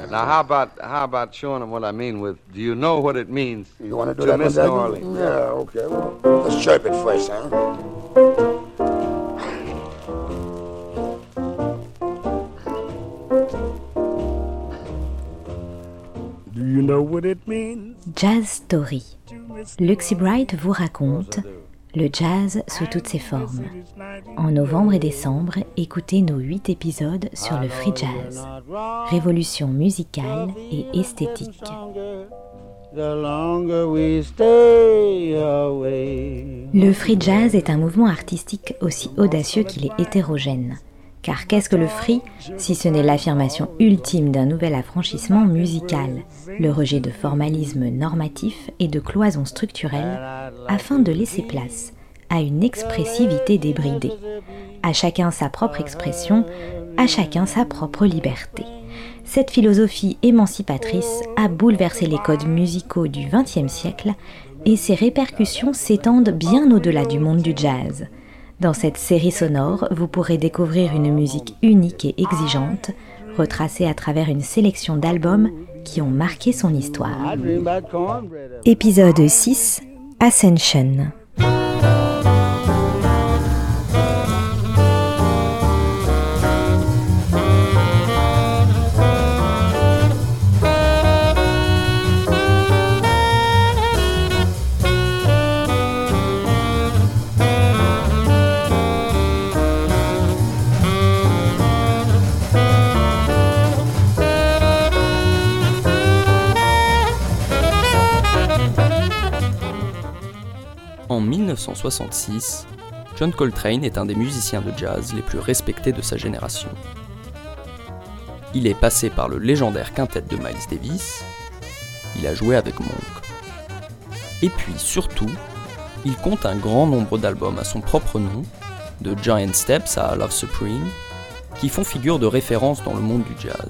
Now, how about showing them what I mean with, do you know what it means You want to do to that miss one, New Daggy? Orleans? Yeah, okay. Well, let's chirp it first, huh? Do you know what it means? Jazz Story. Luxie Bright vous raconte le jazz sous toutes ses formes. En novembre et décembre, écoutez nos 8 épisodes sur le free jazz, révolution musicale et esthétique. Le free jazz est un mouvement artistique aussi audacieux qu'il est hétérogène. Car qu'est-ce que le free, si ce n'est l'affirmation ultime d'un nouvel affranchissement musical, le rejet de formalisme normatif et de cloisons structurelles, afin de laisser place à une expressivité débridée. À chacun sa propre expression, à chacun sa propre liberté. Cette philosophie émancipatrice a bouleversé les codes musicaux du XXe siècle et ses répercussions s'étendent bien au-delà du monde du jazz. Dans cette série sonore, vous pourrez découvrir une musique unique et exigeante, retracée à travers une sélection d'albums qui ont marqué son histoire. Épisode 6, Ascension. En 1966, John Coltrane est un des musiciens de jazz les plus respectés de sa génération. Il est passé par le légendaire quintet de Miles Davis, il a joué avec Monk. Et puis surtout, il compte un grand nombre d'albums à son propre nom, de Giant Steps à Love Supreme, qui font figure de référence dans le monde du jazz.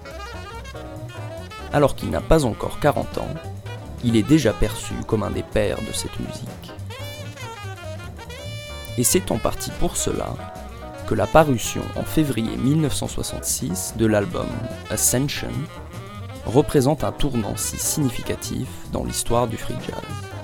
Alors qu'il n'a pas encore 40 ans, il est déjà perçu comme un des pères de cette musique. Et c'est en partie pour cela que la parution en février 1966 de l'album Ascension représente un tournant si significatif dans l'histoire du free jazz.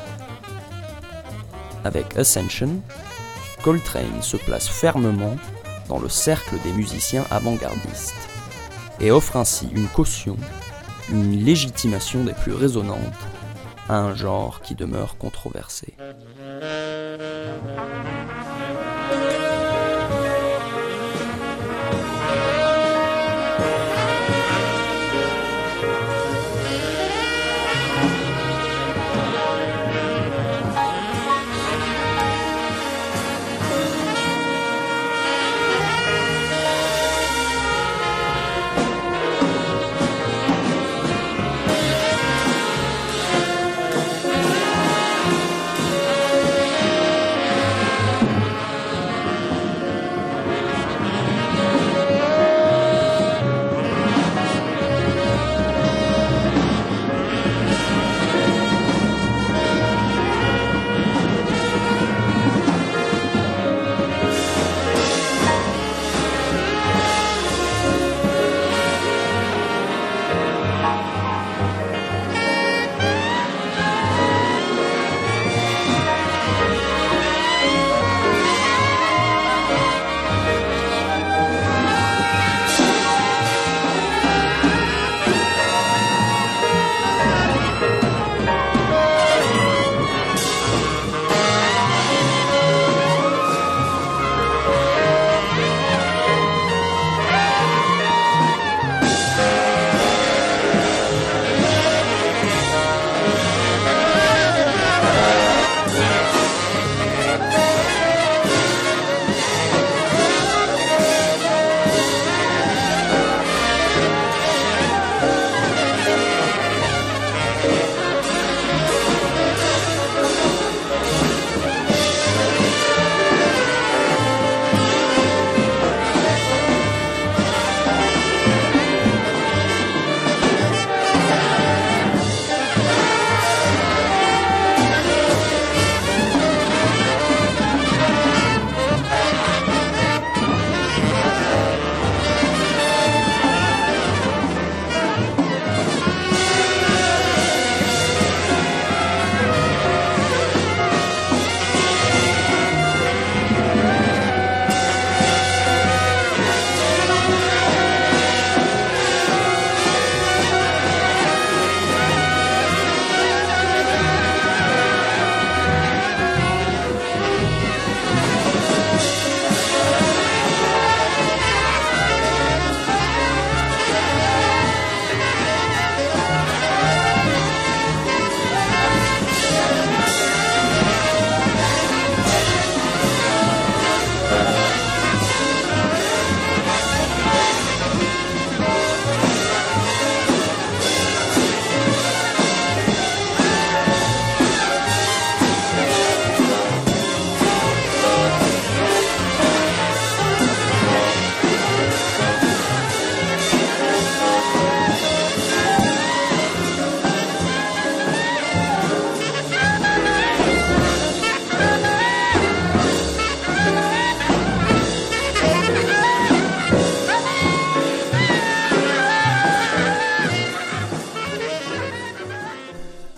Avec Ascension, Coltrane se place fermement dans le cercle des musiciens avant-gardistes et offre ainsi une caution, une légitimation des plus résonnantes à un genre qui demeure controversé.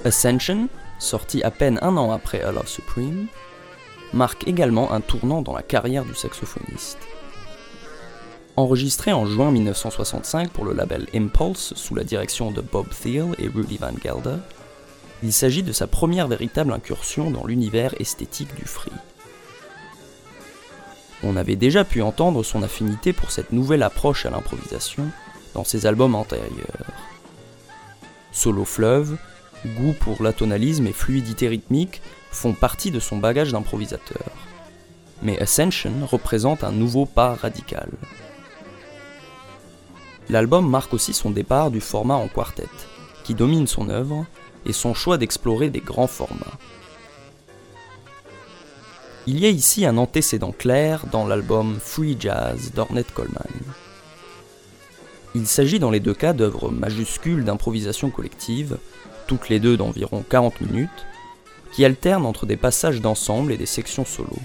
Ascension, sorti à peine un an après A Love Supreme, marque également un tournant dans la carrière du saxophoniste. Enregistré en juin 1965 pour le label Impulse sous la direction de Bob Thiele et Rudy Van Gelder, il s'agit de sa première véritable incursion dans l'univers esthétique du free. On avait déjà pu entendre son affinité pour cette nouvelle approche à l'improvisation dans ses albums antérieurs. Solo fleuve, goût pour l'atonalisme et fluidité rythmique font partie de son bagage d'improvisateur. Mais Ascension représente un nouveau pas radical. L'album marque aussi son départ du format en quartet, qui domine son œuvre, et son choix d'explorer des grands formats. Il y a ici un antécédent clair dans l'album Free Jazz d'Ornette Coleman. Il s'agit dans les deux cas d'œuvres majuscules d'improvisation collective, toutes les deux d'environ 40 minutes, qui alternent entre des passages d'ensemble et des sections solo.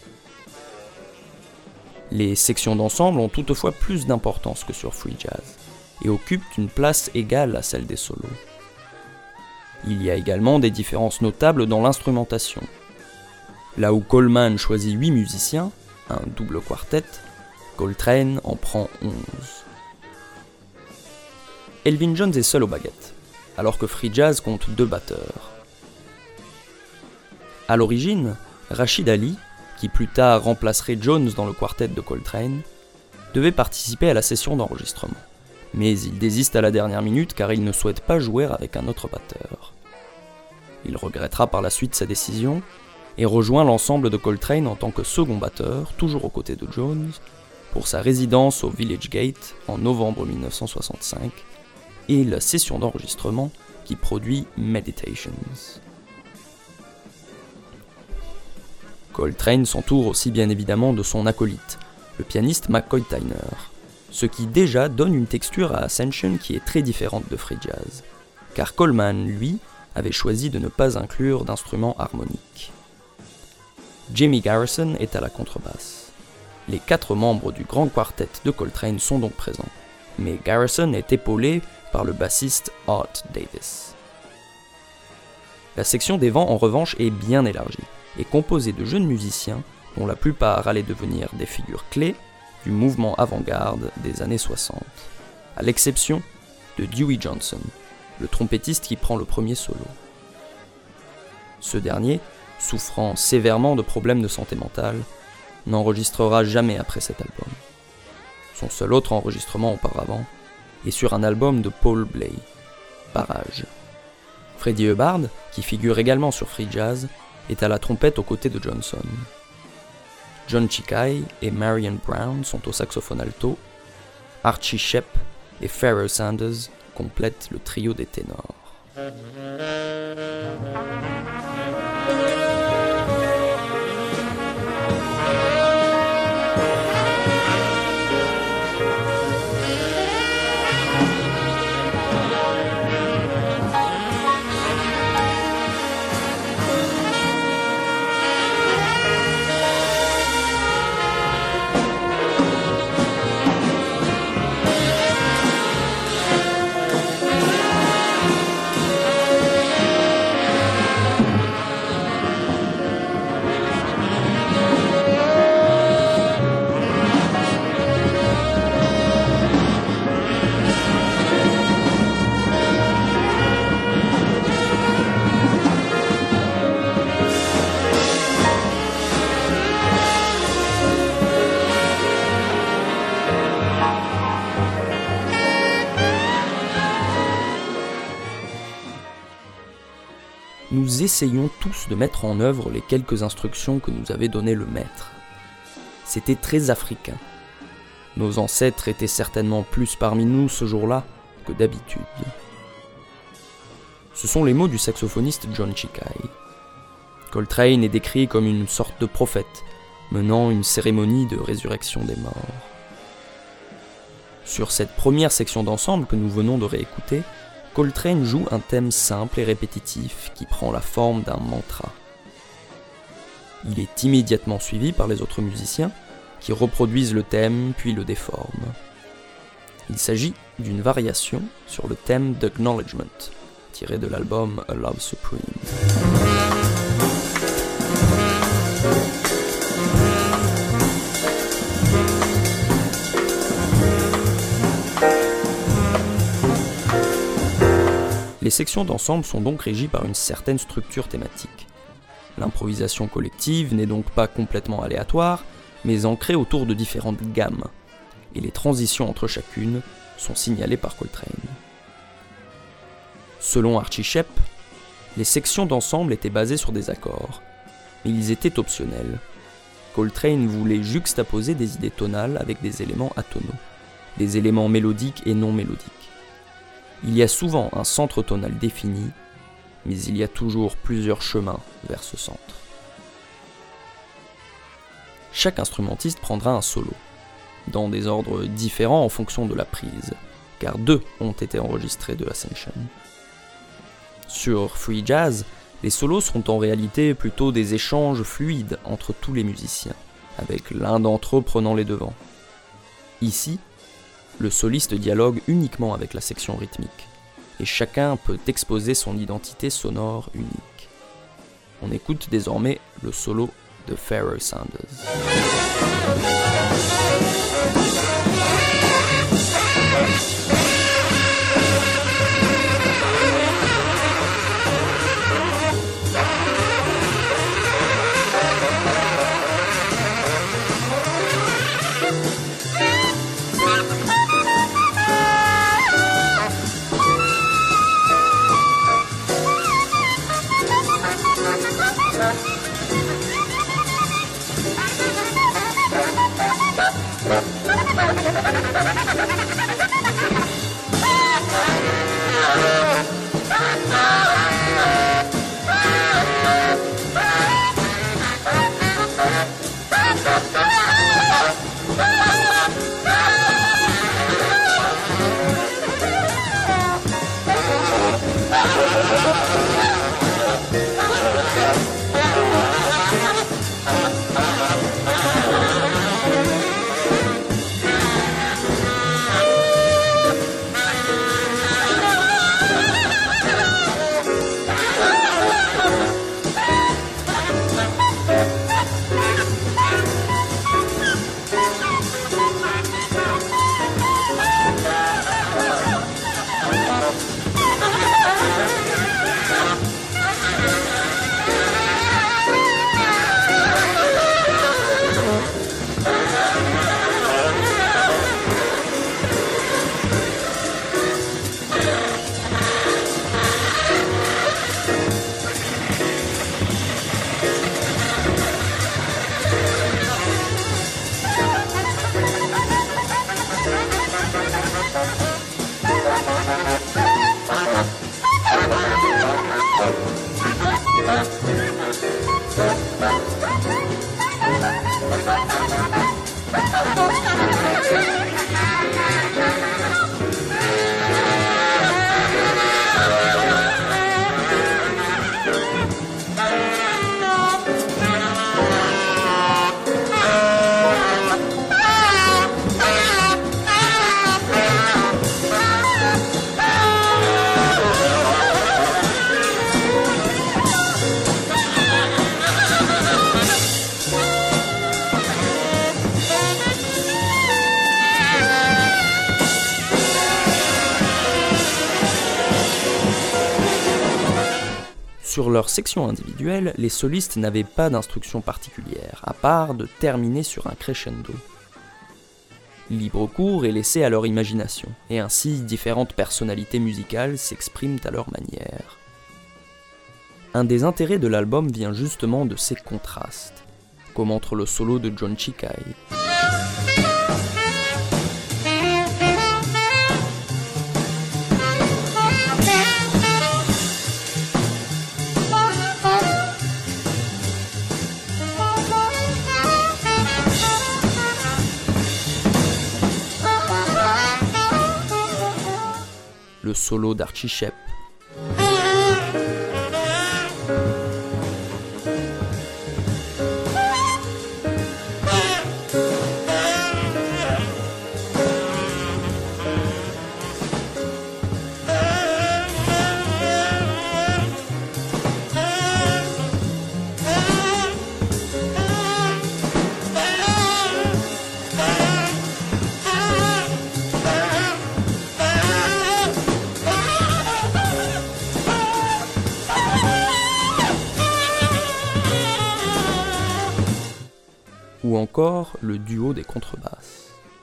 Les sections d'ensemble ont toutefois plus d'importance que sur Free Jazz, et occupent une place égale à celle des solos. Il y a également des différences notables dans l'instrumentation. Là où Coleman choisit 8 musiciens, un double quartet, Coltrane en prend 11. Elvin Jones est seul aux baguettes, alors que Free Jazz compte 2 batteurs. À l'origine, Rashid Ali, qui plus tard remplacerait Jones dans le quartet de Coltrane, devait participer à la session d'enregistrement. Mais il désiste à la dernière minute car il ne souhaite pas jouer avec un autre batteur. Il regrettera par la suite sa décision et rejoint l'ensemble de Coltrane en tant que second batteur, toujours aux côtés de Jones, pour sa résidence au Village Gate en novembre 1965 et la session d'enregistrement qui produit Meditations. Coltrane s'entoure aussi bien évidemment de son acolyte, le pianiste McCoy Tyner, ce qui déjà donne une texture à Ascension qui est très différente de Free Jazz, car Coleman, lui, avait choisi de ne pas inclure d'instruments harmoniques. Jimmy Garrison est à la contrebasse. Les 4 membres du grand quartet de Coltrane sont donc présents, mais Garrison est épaulé par le bassiste Art Davis. La section des vents en revanche est bien élargie, et composée de jeunes musiciens dont la plupart allaient devenir des figures clés du mouvement avant-garde des années 60, à l'exception de Dewey Johnson, le trompettiste qui prend le premier solo. Ce dernier, souffrant sévèrement de problèmes de santé mentale, n'enregistrera jamais après cet album. Son seul autre enregistrement auparavant est sur un album de Paul Bley, Barrage. Freddie Hubbard, qui figure également sur Free Jazz, est à la trompette aux côtés de Johnson. John Chikai et Marion Brown sont au saxophone alto, Archie Shepp et Pharoah Sanders complètent le trio des ténors. Nous essayons tous de mettre en œuvre les quelques instructions que nous avait données le maître. C'était très africain. Nos ancêtres étaient certainement plus parmi nous ce jour-là que d'habitude. Ce sont les mots du saxophoniste John Chikai. Coltrane est décrit comme une sorte de prophète, menant une cérémonie de résurrection des morts. Sur cette première section d'ensemble que nous venons de réécouter, Coltrane joue un thème simple et répétitif qui prend la forme d'un mantra. Il est immédiatement suivi par les autres musiciens qui reproduisent le thème puis le déforment. Il s'agit d'une variation sur le thème d'Acknowledgement, tiré de l'album A Love Supreme. Les sections d'ensemble sont donc régies par une certaine structure thématique. L'improvisation collective n'est donc pas complètement aléatoire, mais ancrée autour de différentes gammes, et les transitions entre chacune sont signalées par Coltrane. Selon Archie Shepp, les sections d'ensemble étaient basées sur des accords, mais ils étaient optionnels. Coltrane voulait juxtaposer des idées tonales avec des éléments atonaux, des éléments mélodiques et non mélodiques. Il y a souvent un centre tonal défini, mais il y a toujours plusieurs chemins vers ce centre. Chaque instrumentiste prendra un solo, dans des ordres différents en fonction de la prise, car 2 ont été enregistrés de Ascension. Sur Free Jazz, les solos sont en réalité plutôt des échanges fluides entre tous les musiciens, avec l'un d'entre eux prenant les devants. Ici, le soliste dialogue uniquement avec la section rythmique, et chacun peut exposer son identité sonore unique. On écoute désormais le solo de Pharoah Sanders. Sur leur section individuelle, les solistes n'avaient pas d'instruction particulière, à part de terminer sur un crescendo. Libre cours est laissé à leur imagination, et ainsi différentes personnalités musicales s'expriment à leur manière. Un des intérêts de l'album vient justement de ces contrastes, comme entre le solo de John Chikai, le solo d'Archie Shepp, ou encore le duo des contrebasses.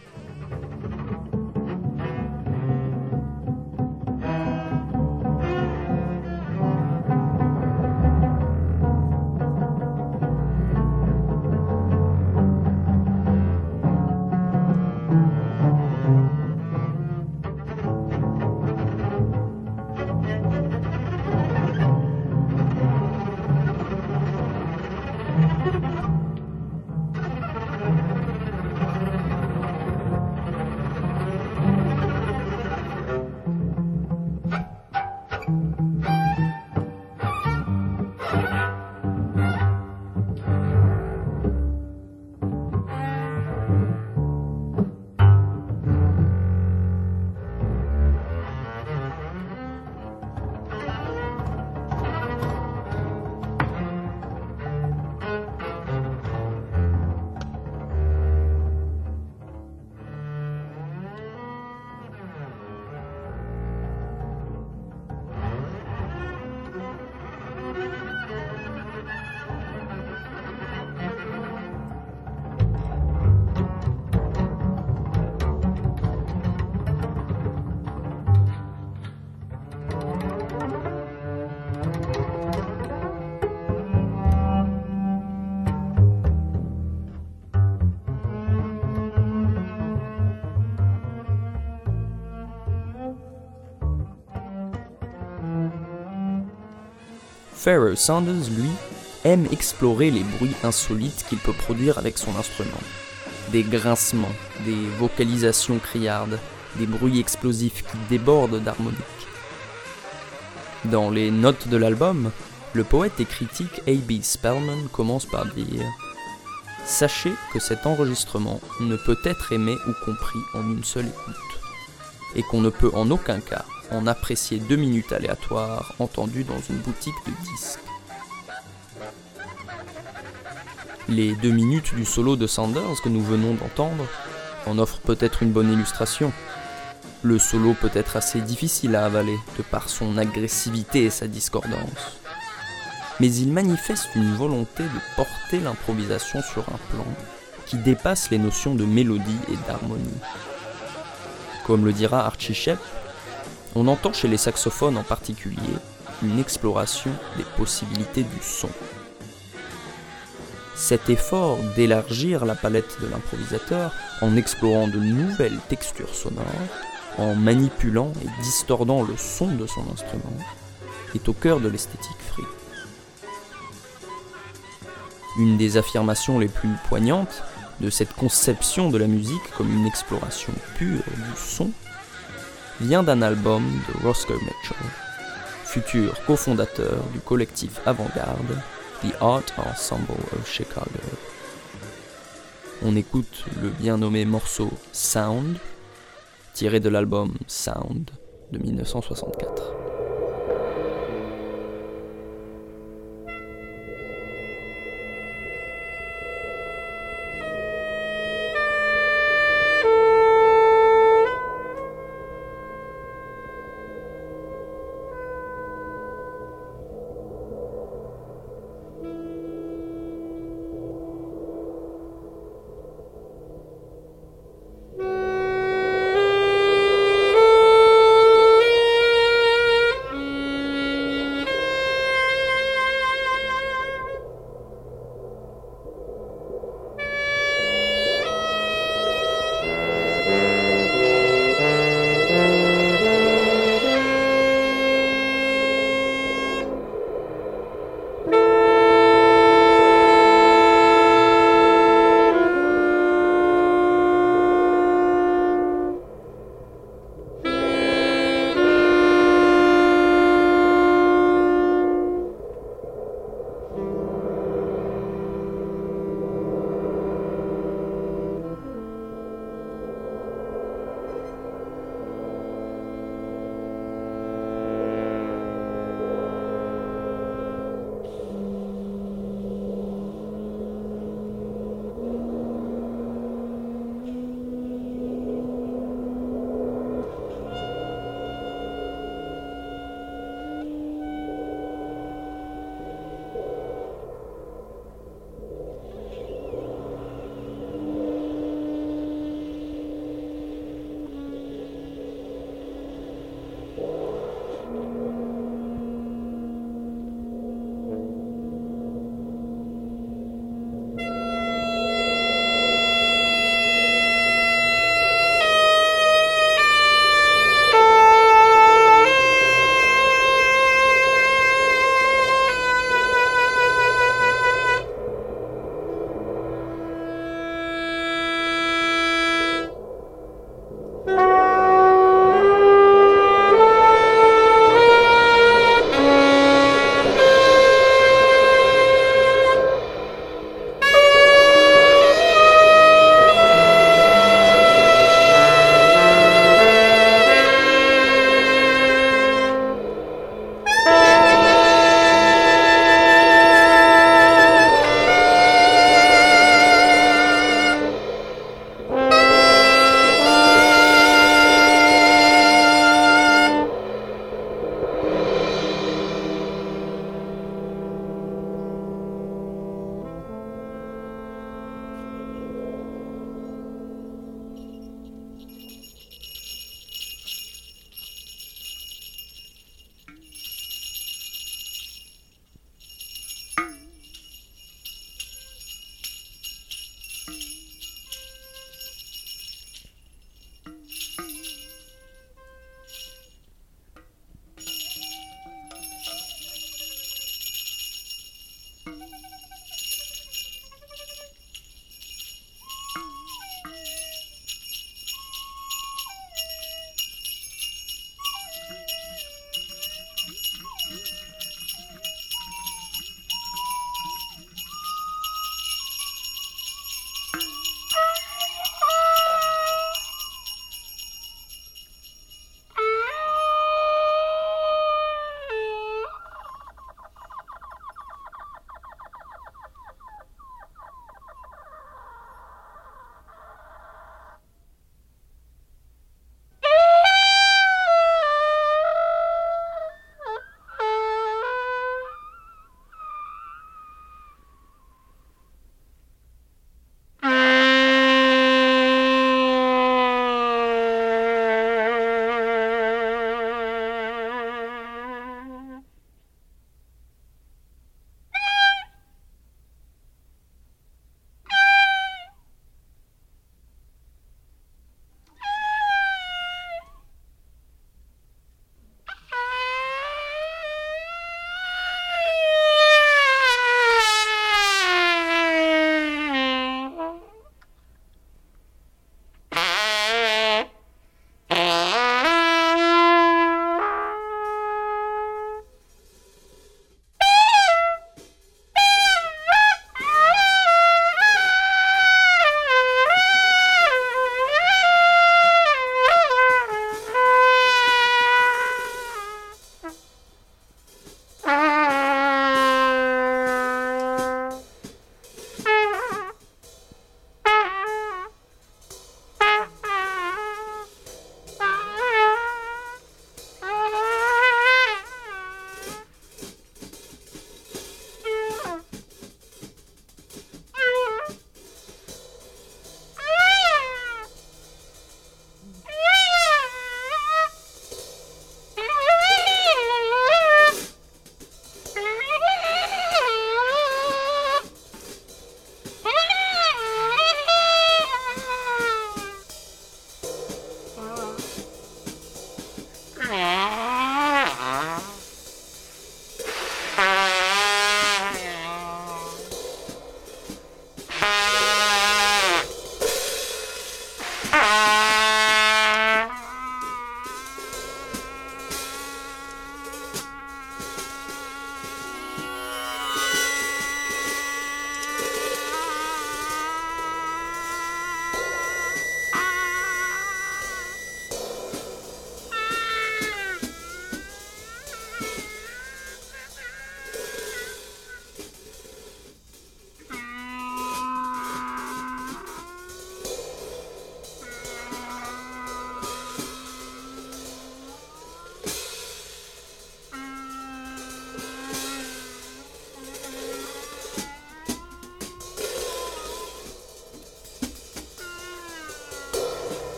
Pharoah Sanders, lui, aime explorer les bruits insolites qu'il peut produire avec son instrument. Des grincements, des vocalisations criardes, des bruits explosifs qui débordent d'harmoniques. Dans les notes de l'album, le poète et critique A.B. Spellman commence par dire « Sachez que cet enregistrement ne peut être aimé ou compris en une seule écoute, et qu'on ne peut en aucun cas en apprécier 2 minutes aléatoires entendues dans une boutique de disques. » Les 2 minutes du solo de Sanders que nous venons d'entendre en offrent peut-être une bonne illustration. Le solo peut être assez difficile à avaler de par son agressivité et sa discordance. Mais il manifeste une volonté de porter l'improvisation sur un plan qui dépasse les notions de mélodie et d'harmonie. Comme le dira Archie Shepp, on entend chez les saxophones en particulier une exploration des possibilités du son. Cet effort d'élargir la palette de l'improvisateur en explorant de nouvelles textures sonores, en manipulant et distordant le son de son instrument, est au cœur de l'esthétique free. Une des affirmations les plus poignantes de cette conception de la musique comme une exploration pure du son vient d'un album de Roscoe Mitchell, futur cofondateur du collectif avant-garde The Art Ensemble of Chicago. On écoute le bien nommé morceau Sound, tiré de l'album Sound de 1964.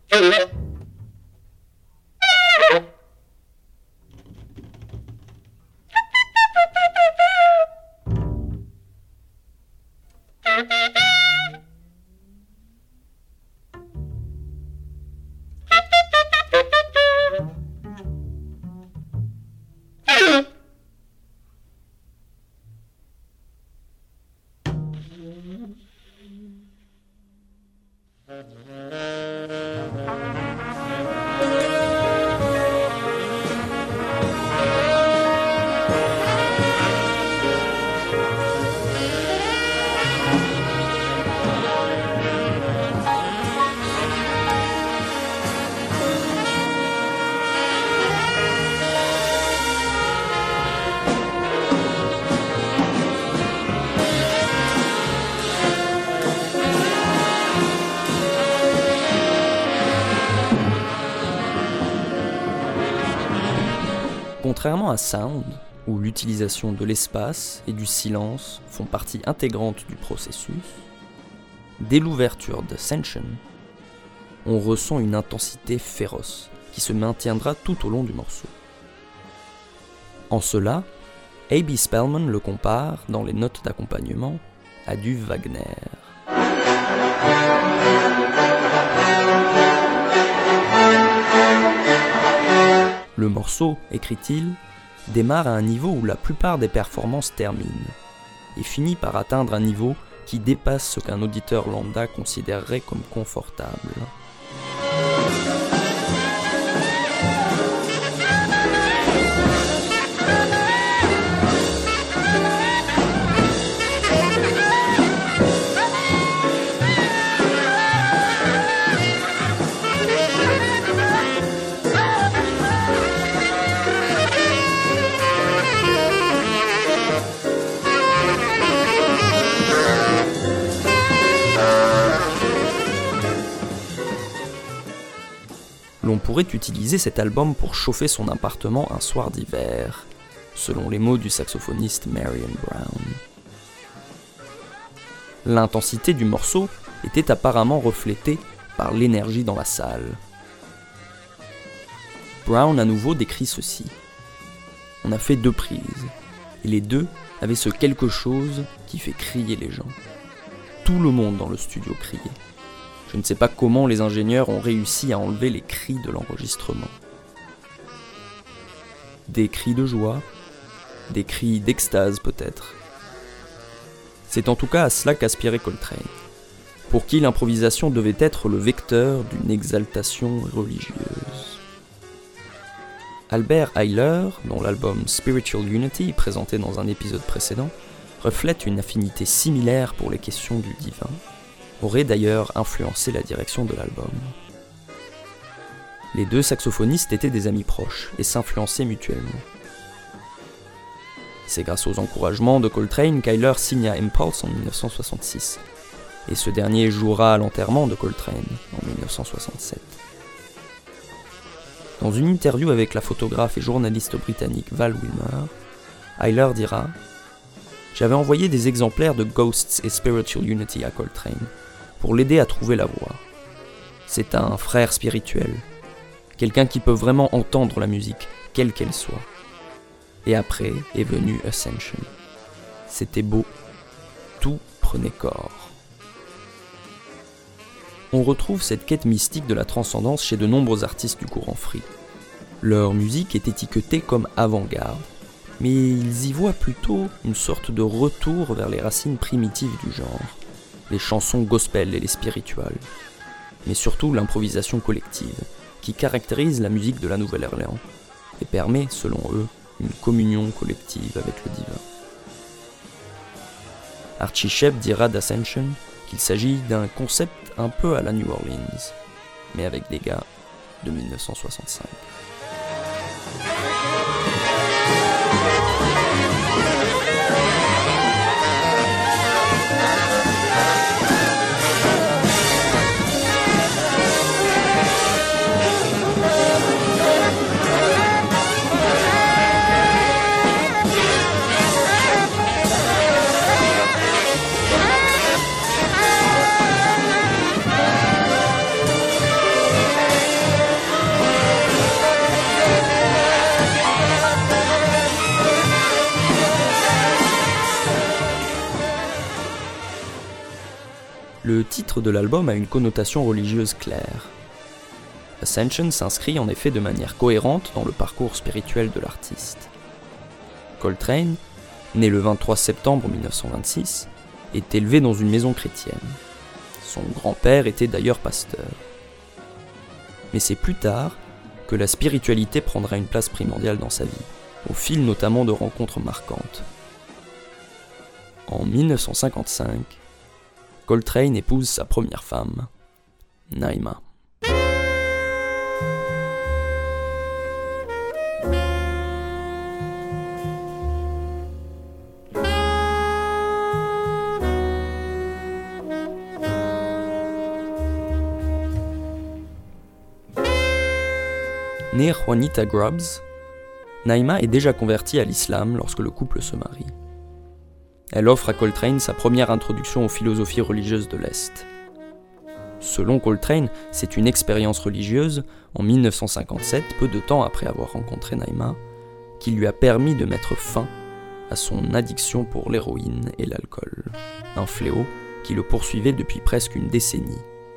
Contrairement à Sound, où l'utilisation de l'espace et du silence font partie intégrante du processus, dès l'ouverture d'Ascension, on ressent une intensité féroce qui se maintiendra tout au long du morceau. En cela, A.B. Spellman le compare, dans les notes d'accompagnement, à du Wagner. Le morceau, écrit-il, démarre à un niveau où la plupart des performances terminent, et finit par atteindre un niveau qui dépasse ce qu'un auditeur lambda considérerait comme confortable. L'on pourrait utiliser cet album pour chauffer son appartement un soir d'hiver, selon les mots du saxophoniste Marion Brown. L'intensité du morceau était apparemment reflétée par l'énergie dans la salle. Brown à nouveau décrit ceci. On a fait 2 prises, et les 2 avaient ce quelque chose qui fait crier les gens. Tout le monde dans le studio criait. Je ne sais pas comment les ingénieurs ont réussi à enlever les cris de l'enregistrement. Des cris de joie, des cris d'extase peut-être. C'est en tout cas à cela qu'aspirait Coltrane, pour qui l'improvisation devait être le vecteur d'une exaltation religieuse. Albert Ayler, dont l'album Spiritual Unity, présenté dans un épisode précédent, reflète une affinité similaire pour les questions du divin, aurait d'ailleurs influencé la direction de l'album. Les 2 saxophonistes étaient des amis proches et s'influençaient mutuellement. C'est grâce aux encouragements de Coltrane qu'Ayler signe à Impulse en 1966, et ce dernier jouera à l'enterrement de Coltrane en 1967. Dans une interview avec la photographe et journaliste britannique Val Wilmer, Ayler dira « J'avais envoyé des exemplaires de Ghosts et Spiritual Unity à Coltrane, pour l'aider à trouver la voie. C'est un frère spirituel, quelqu'un qui peut vraiment entendre la musique, quelle qu'elle soit. Et après est venu Ascension. C'était beau, tout prenait corps. » On retrouve cette quête mystique de la transcendance chez de nombreux artistes du courant free. Leur musique est étiquetée comme avant-garde, mais ils y voient plutôt une sorte de retour vers les racines primitives du genre, les chansons gospel et les spirituals, mais surtout l'improvisation collective, qui caractérise la musique de la Nouvelle-Orléans, et permet, selon eux, une communion collective avec le divin. Archie Shepp dira d'Ascension qu'il s'agit d'un concept un peu à la New Orleans, mais avec des gars de 1965. Le titre de l'album a une connotation religieuse claire. Ascension s'inscrit en effet de manière cohérente dans le parcours spirituel de l'artiste. Coltrane, né le 23 septembre 1926, est élevé dans une maison chrétienne. Son grand-père était d'ailleurs pasteur. Mais c'est plus tard que la spiritualité prendra une place primordiale dans sa vie, au fil notamment de rencontres marquantes. En 1955, Coltrane épouse sa première femme, Naima. Née Juanita Grubbs, Naima est déjà convertie à l'islam lorsque le couple se marie. Elle offre à Coltrane sa première introduction aux philosophies religieuses de l'Est. Selon Coltrane, c'est une expérience religieuse, en 1957, peu de temps après avoir rencontré Naima, qui lui a permis de mettre fin à son addiction pour l'héroïne et l'alcool, un fléau qui le poursuivait depuis presque une décennie.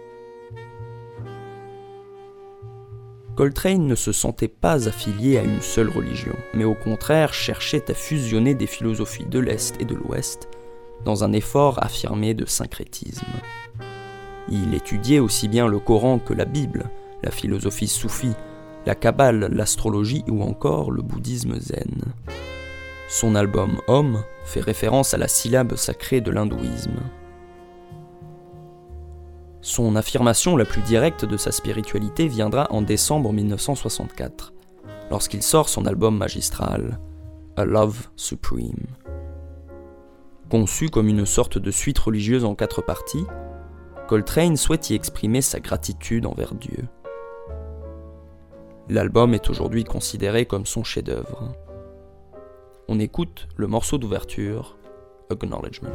Coltrane ne se sentait pas affilié à une seule religion, mais au contraire cherchait à fusionner des philosophies de l'Est et de l'Ouest dans un effort affirmé de syncrétisme. Il étudiait aussi bien le Coran que la Bible, la philosophie soufie, la Kabbale, l'astrologie ou encore le bouddhisme zen. Son album « Homme » fait référence à la syllabe sacrée de l'hindouisme. Son affirmation la plus directe de sa spiritualité viendra en décembre 1964, lorsqu'il sort son album magistral, A Love Supreme. Conçu comme une sorte de suite religieuse en 4 parties, Coltrane souhaite y exprimer sa gratitude envers Dieu. L'album est aujourd'hui considéré comme son chef-d'œuvre. On écoute le morceau d'ouverture, Acknowledgement.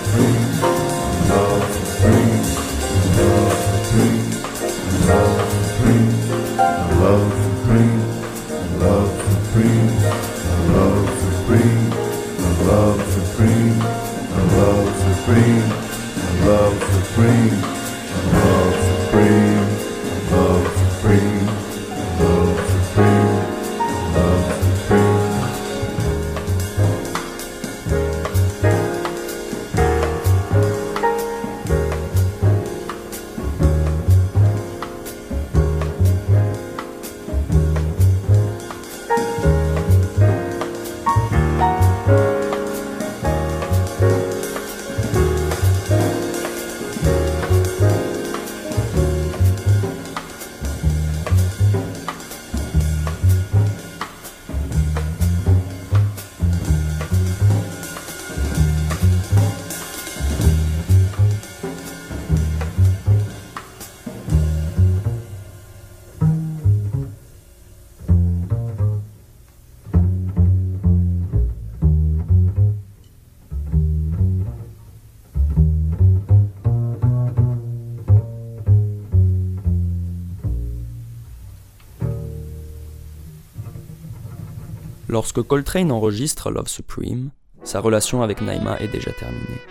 Lorsque Coltrane enregistre Love Supreme, sa relation avec Naima est déjà terminée.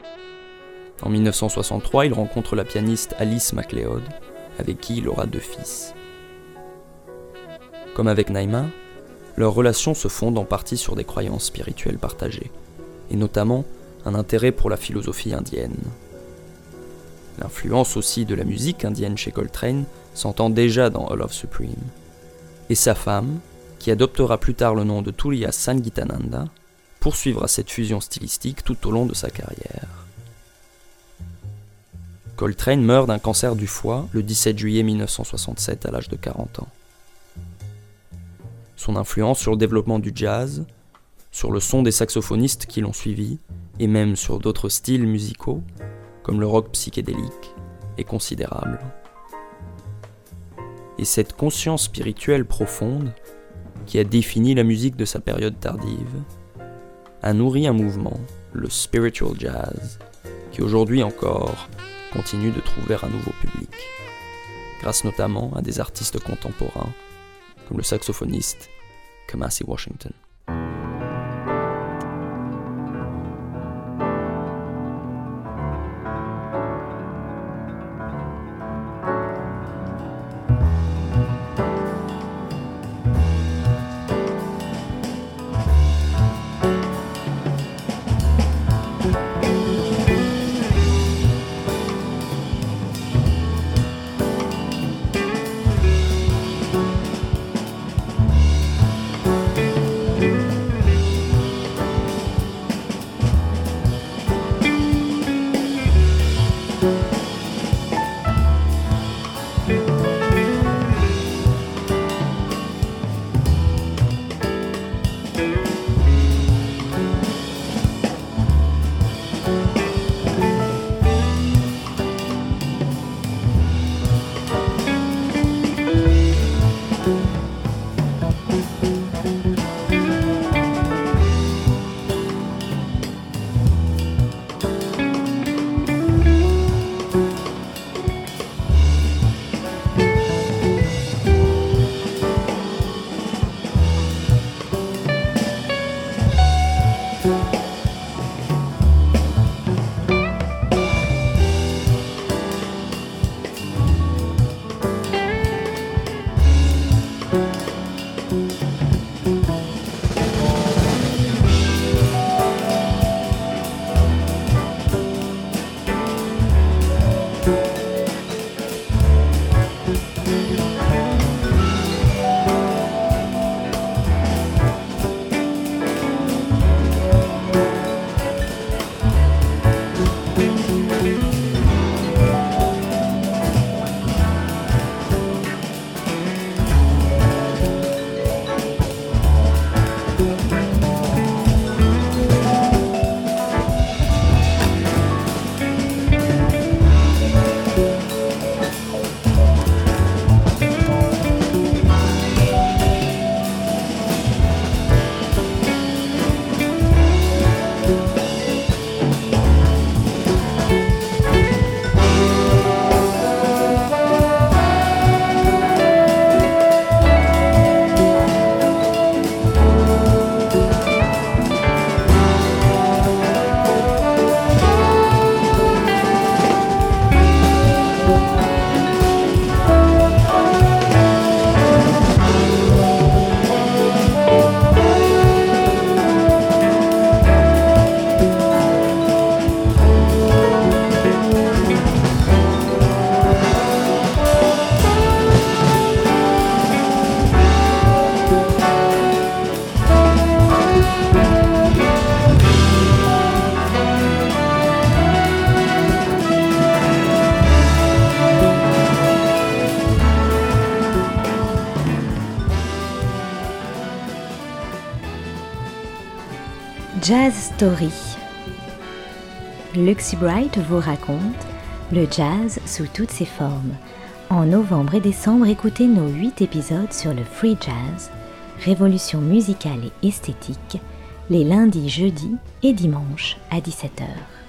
En 1963, il rencontre la pianiste Alice MacLeod, avec qui il aura 2 fils. Comme avec Naima, leur relation se fonde en partie sur des croyances spirituelles partagées, et notamment un intérêt pour la philosophie indienne. L'influence aussi de la musique indienne chez Coltrane s'entend déjà dans A Love Supreme. Et sa femme, qui adoptera plus tard le nom de Tulia Sangeetananda, poursuivra cette fusion stylistique tout au long de sa carrière. Coltrane meurt d'un cancer du foie le 17 juillet 1967 à l'âge de 40 ans. Son influence sur le développement du jazz, sur le son des saxophonistes qui l'ont suivi, et même sur d'autres styles musicaux, comme le rock psychédélique, est considérable. Et cette conscience spirituelle profonde, qui a défini la musique de sa période tardive, a nourri un mouvement, le spiritual jazz, qui aujourd'hui encore continue de trouver un nouveau public, grâce notamment à des artistes contemporains, comme le saxophoniste Kamasi Washington. Jazz Story. Luxy Bright vous raconte le jazz sous toutes ses formes. En novembre et décembre, écoutez nos 8 épisodes sur le free jazz, révolution musicale et esthétique, les lundis, jeudis et dimanches à 17h.